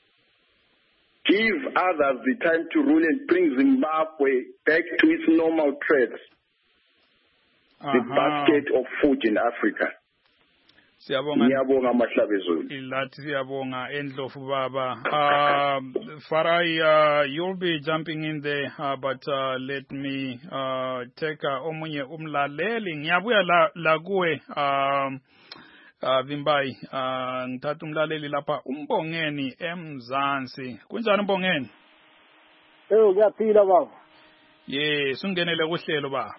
Give others the time to rule and bring Zimbabwe back to its normal threats. The basket of food in Africa. Siyabonga Mahlabezulu. Ilathi siyabonga Endlovu baba. Farai, you'll be jumping in there, but let me take omunye umlaleli. Ngiyabuya la kuwe Vimbai. Ngithatha umlaleli lapha uMbongeni eMzansi. Kunjani uMbongeni? Ngiyaphila baba. Yes, ungenele kuhlelo baba.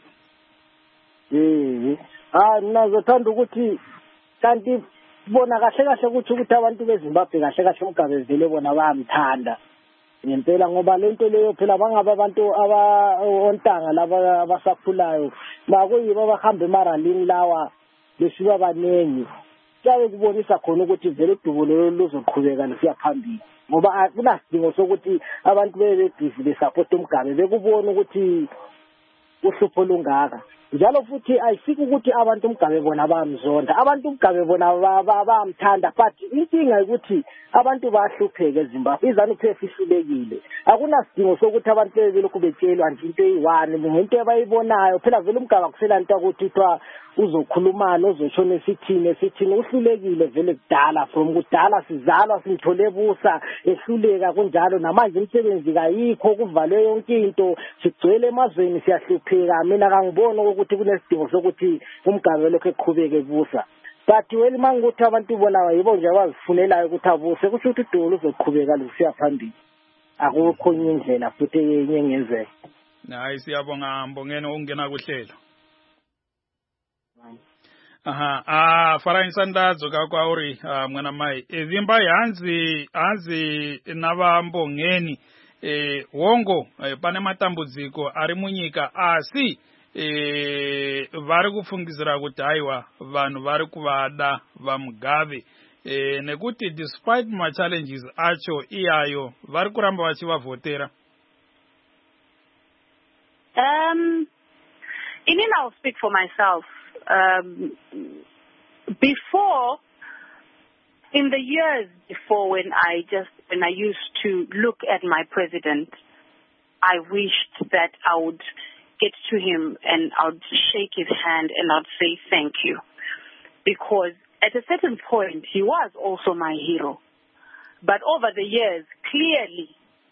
Mina ngizothanda ukuthi kanti bona kahle ukuthi abantu beZimbabwe kahle uMgabe vele bona bayamthanda ngempela ngoba lento leyo phela bangaba abantu ontanga laba abasakhulayo makuyibo abahamba emaralini lawa besiba banengi kuyabe kubonisa khona ukuthi vele udubo lelo luzoqhubeka lisiya phambili ngoba akunasidingo sokuthi abantu bebebhizi besupport uMgabe bekubona ukuthi uhlupho lungaka njalo futhi ayisiki ukuthi abantu uMgabe bona bayamzonda abantu uMgabe bona bayamthanda but inkinga ukuthi abantu bahlupheke eZimbabwe iZANU-PF ihlulekile akunasidingo sokuthi abantu belokhu betshelwa nje into eyi-one ngento abayibonayo phela vele uMgabe akusela nto ukuthi kuthiwa uzokhulumana uzotshona esithini uhlulekile vele kudala sizalwa simthole busa ehluleka kunjalo namanje imisebenzi kayikho kuvalwe yonke into sigcwele emazweni siyahlupheka mina kangiboni ukuthi kunesidingo sokuthi uMgabe lokho eqhubeke busa but wena mangukuthi abantu bona yibo nje abazifunelayo ukuthi abuse kusho ukuthi udumo luzoqhubeka lusiya phambili akukho enye indlela futhi enye engenzeka hayi siyabonga Mbongeni ungena kuhlelo Farai Nsandadzo kakwa uri mwana mai Vimba hanzi nava Mbongeni wongo pane matambudziko ari munyika asi vari kupfungizira kuti haiwa vanhu vari kuvada vaMugabe nekuti despite my challenges acho iyayo vari kuramba vachivavhotera. I'll speak for myself. Before, in the years before, when I used to look at my president, I wished that I would get to him and I would shake his hand and I'd say thank you, because at a certain point he was also my hero. But over the years, clearly,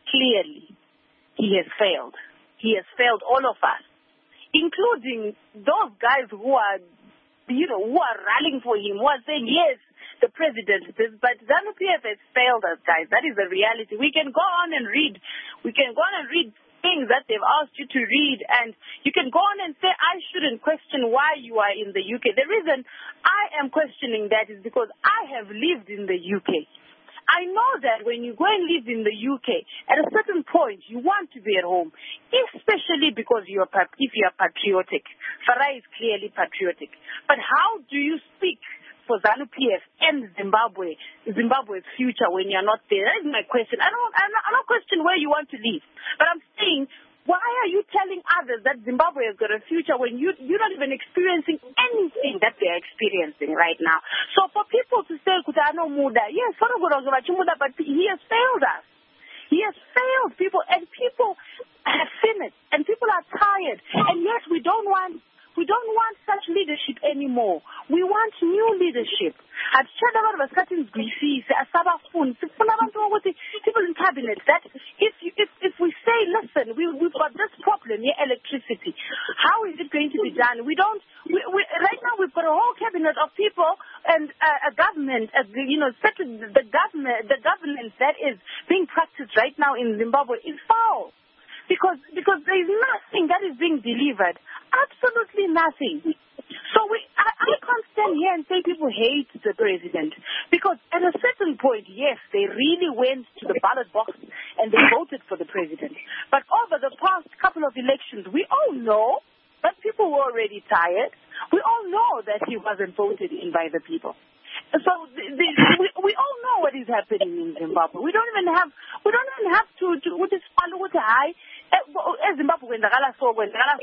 he has failed. He has failed all of us, including those guys who are rallying for him, who are saying, yes, the president, but ZANU-PF has failed us, guys. That is the reality. We can go on and read things that they've asked you to read, and you can go on and say, I shouldn't question why you are in the UK. The reason I am questioning that is because I have lived in the UK. I know that when you go and live in the UK, at a certain point, you want to be at home, especially because if you are patriotic. Farai is clearly patriotic. But how do you speak for ZANU-PF and Zimbabwe's future when you're not there? That is my question. I'm not questioning where you want to live, but I'm saying, why are you telling others that Zimbabwe has got a future when you're not even experiencing anything that they're experiencing right now? So for people to say, Kutano Muda, yes, but he has failed us. He has failed people, and people have seen it, and people are tired. And yes, we don't want such leadership anymore. We want new leadership. People in cabinet that if we say, listen, we've got this problem here, electricity, how is it going to be done? Right now we've got a whole cabinet of people and a government, the governance that is being practiced right now in Zimbabwe is foul. Because there is nothing that is being delivered. Absolutely nothing. So I can't stand here and say people hate the president. Because at a certain point, yes, they really went to the ballot box and they voted for the president. But over the past couple of elections, we all know that people were already tired. We all know that he wasn't voted in by the people. So we all know what is happening in Zimbabwe. We don't even have to just follow with the high. Zimbabwe so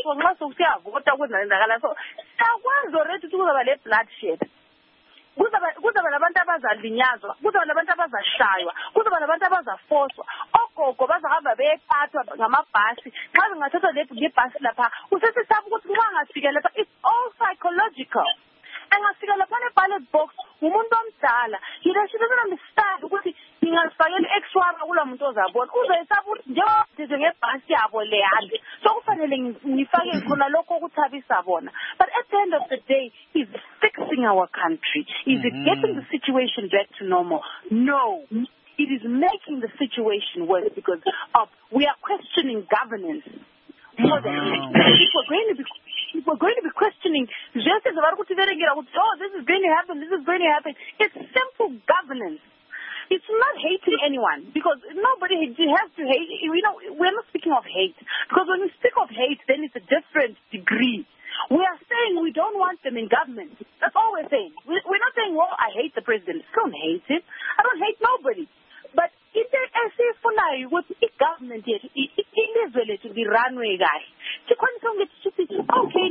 already to bloodshed. Kuzaba nabantu abazalinyazwa, kuzaba nabantu abazashaywa, kuzaba nabantu abazafoswa, ogogo bazahamba bephathwa ngamabhasi, xa zingathathwa ngebhasi lapha, usesesaba ukuthi nxa ngafika lapha, it's all psychological. Angafika lapha ne-ballot box, umuntu omdala, he doesn't understand ukuthi ngingazifakela i-extra kula muntu ozabona, uzoyesaba ukuthi njengoba ngebhasi yabo leyana, so kufanele ngifake khona lokho ukuthabisa bona. But at the end of the day, is it fixing our country? Is it getting the situation back to normal? No. It is making the situation worse because we are questioning governance more than anything. If we're going to be questioning, this is going to happen, this is going to happen. It's simple governance. It's not hating anyone because nobody has to hate. We're not speaking of hate because when we speak of hate, then it's a different degree. We are saying we don't want them in government. That's all we're saying. We're not saying, well, I hate the president. I don't hate him. I don't hate nobody. But if with the government yet, it is related to the runway guy. Okay,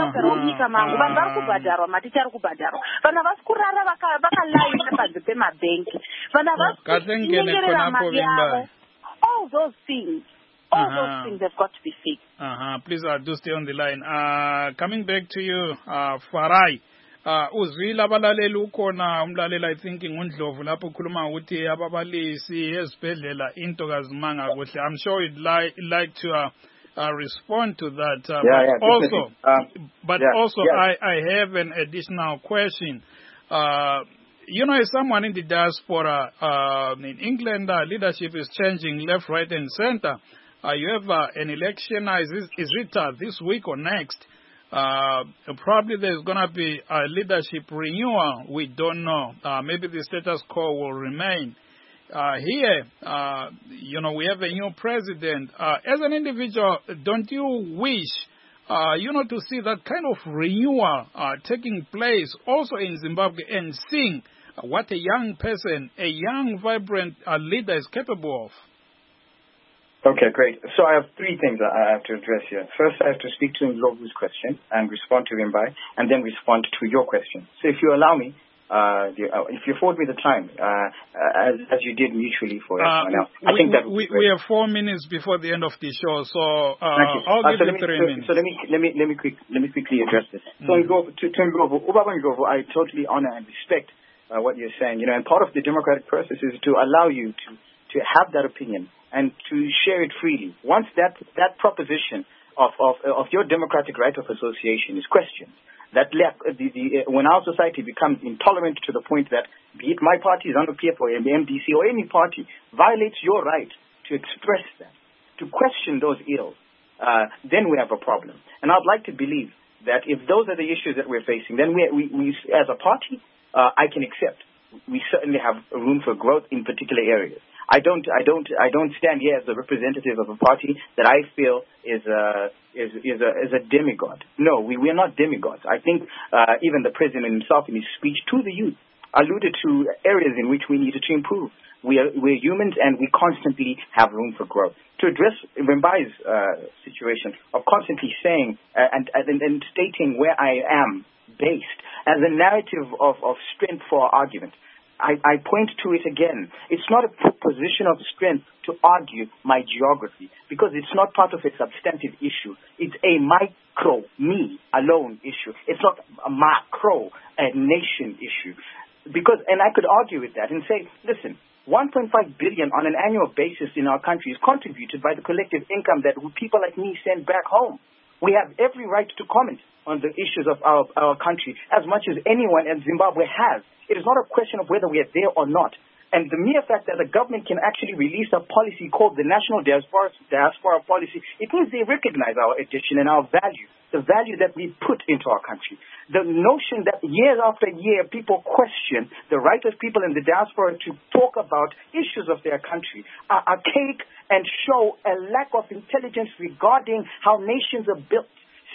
all those things have got to be fixed. Please do stay on the line. Coming back to you, Farai. Uzwile abalaleli ukhona umlaleli I think ngundlovu lapho khuluma ukuthi ababalisi ezibhedlela into kazimanga kuhle. I'm sure you'd like to respond to that. I have an additional question. As someone in the diaspora in England, leadership is changing left, right, and center. You have an election. Is it this week or next? Probably there's going to be a leadership renewal. We don't know. Maybe the status quo will remain. Here, we have a new president. As an individual, don't you wish, to see that kind of renewal taking place also in Zimbabwe and seeing what a young person, a young, vibrant leader is capable of? Okay, great. So I have three things I have to address here. First, I have to speak to Ndlovu's question and respond to him and then respond to your question. So if you allow me, if you afford me the time, as you did mutually for everyone else. I think that we have 4 minutes before the end of the show, so I'll give you 3 minutes. So let me quickly address this. So to Ndlovu, Ubaba Ndlovu, I totally honor and respect what you're saying. And part of the democratic process is to allow you to have that opinion and to share it freely. Once that proposition of your democratic right of association is questioned, when our society becomes intolerant to the point that, be it my party, ZANU-PF, or the MDC, or any party, violates your right to express that, to question those ills, then we have a problem. And I'd like to believe that if those are the issues that we're facing, then we as a party, I can accept. We certainly have room for growth in particular areas. I don't stand here as a representative of a party that I feel is a demigod. No, we are not demigods. I think even the president himself in his speech to the youth alluded to areas in which we needed to improve. We're humans and we constantly have room for growth. To address Vimbai's situation of constantly saying and stating where I am based as a narrative of strength for our argument, I point to it again. It's not a position of strength to argue my geography because it's not part of a substantive issue. It's a micro, me alone issue. It's not a macro, a nation issue. And I could argue with that and say, listen, 1.5 billion on an annual basis in our country is contributed by the collective income that people like me send back home. We have every right to comment on the issues of our country as much as anyone in Zimbabwe has. It is not a question of whether we are there or not. And the mere fact that the government can actually release a policy called the National Diaspora Policy, it means they recognize our addition and our value, the value that we put into our country. The notion that year after year people question the right of people in the diaspora to talk about issues of their country are archaic and show a lack of intelligence regarding how nations are built.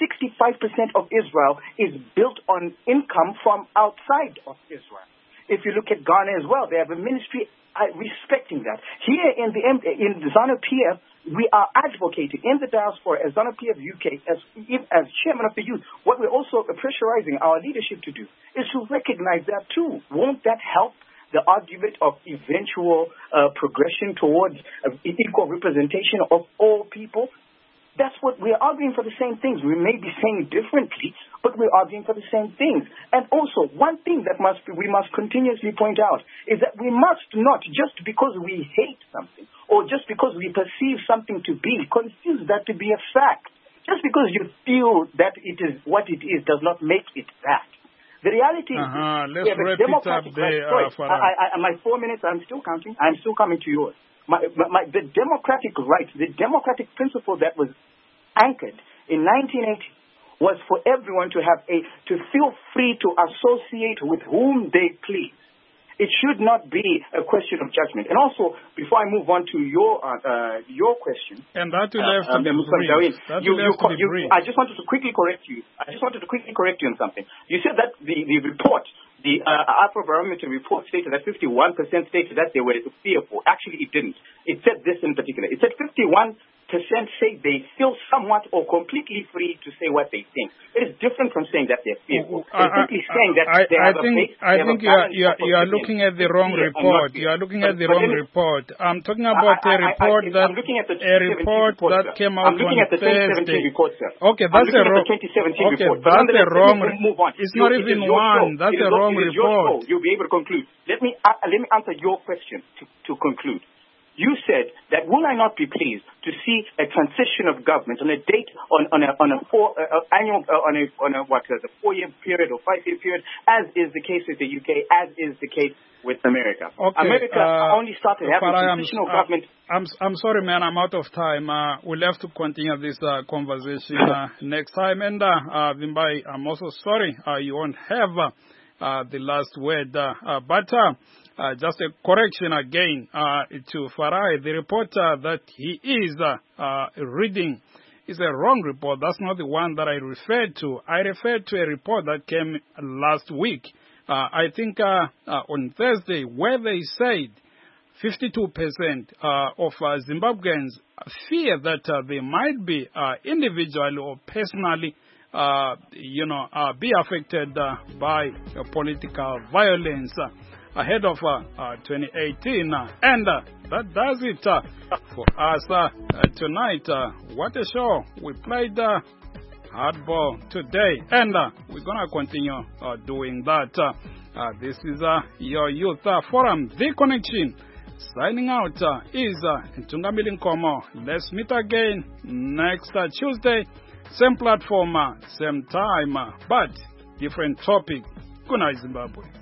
65% of Israel is built on income from outside of Israel. If you look at Ghana as well, they have a ministry respecting that. Here in ZANU-PF, we are advocating in the diaspora as ZANU-PF UK, as chairman of the youth. What we're also pressurizing our leadership to do is to recognize that too. Won't that help the argument of eventual progression towards equal representation of all people? That's what we're arguing for, the same things. We may be saying differently, but we're arguing for the same things. And also, one thing that we must continuously point out is that we must not, just because we hate something or just because we perceive something to be, confuse that to be a fact. Just because you feel that it is what it is does not make it that. The reality is, let's wrap it up there. My 4 minutes, I'm still counting. I'm still coming to yours. The democratic right, the democratic principle that was anchored in 1980 was for everyone to feel free to associate with whom they please. It should not be a question of judgment. And also, before I move on to your question, and that will have to be brief. I just wanted to quickly correct you. On something. You said that the report, the Afrobarometer report, stated that 51% stated that they were fearful. Actually, it didn't. It said this in particular. It said 51% say they feel somewhat or completely free to say what they think. It is different from saying that they're fearful. It's simply saying that they have a base. I think you are looking at the wrong report. You are looking at the wrong report. I'm talking about a report that came out on Thursday. Okay, that's a wrong. Okay, that's a wrong. It's not even one. That's a wrong report. You'll be able to conclude. Let me answer your question to conclude. You said that will I not be pleased to see a transition of government on a date on a 4-year period or 5-year period, as is the case with the UK, as is the case with America. Okay, America only started having transitional government. I'm sorry, man. I'm out of time. We'll have to continue this conversation next time. And Vimbai, I'm also sorry you won't have the last word. But just a correction again to Farai. The report that he is reading is a wrong report. That's not the one that I referred to. I referred to a report that came last week. I think on Thursday, where they said 52% of Zimbabweans fear that they might be individually or personally be affected by political violence ahead of 2018. And that does it for us tonight. What a show. We played hardball today, and we're going to continue doing that. This is your Youth Forum, The Connection. Signing out is Ntungamili Nkomo. Let's meet again next Tuesday. Same platform, same time, but different topic. Good night, Zimbabwe.